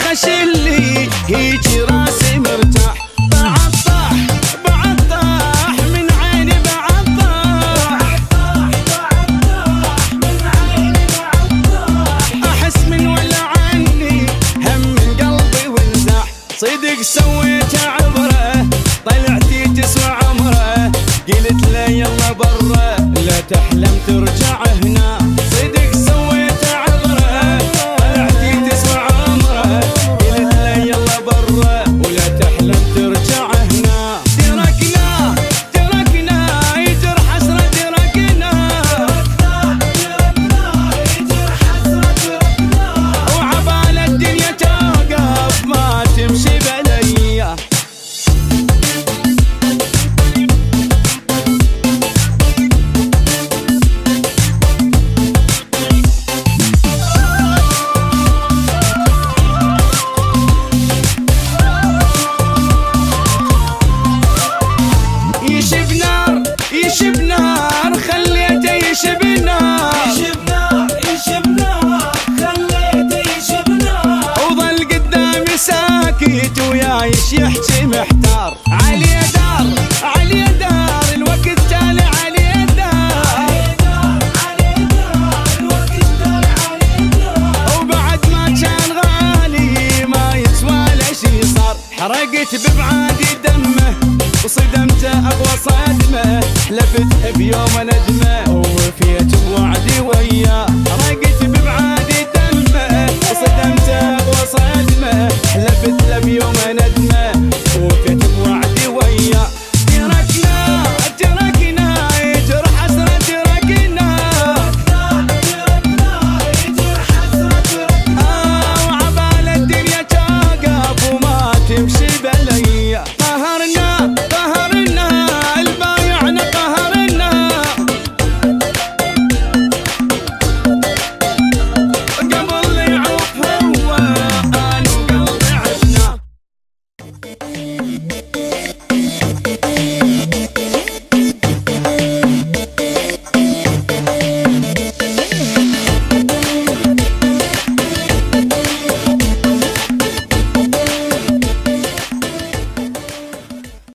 خشلي هيج راسي مرتاح. بعد طاح من عيني، بعد طاح من عيني، بعد طاح احس من ولا عني هم من قلبي وانزاح. صدق سويت عبره طلعتي تسوى عمره، قلت له يلا برا لا تحلم ترجع هنا. صدق سويت عبره طلعتي تسوى عمره، قلت له يلا برا ولا تحلم ترجع هنا. تركنا يجر حسرة، تركنا يجر حسرة، وعبال الدنيا توقف ما تمشي بليا. يشب نار خليته يشب نار، يشب نار خليته يشب نار، وظل قدامي ساكت ويايش يحكي محتار. علي دار الوقت تالي، علي دار الوقت تالي، علي دار، وبعد ما كان غالي ما يسوى له شي صار. حرقت ببعادي دمه وصدمته اقوى صدمه، حلفت بيوم ندمه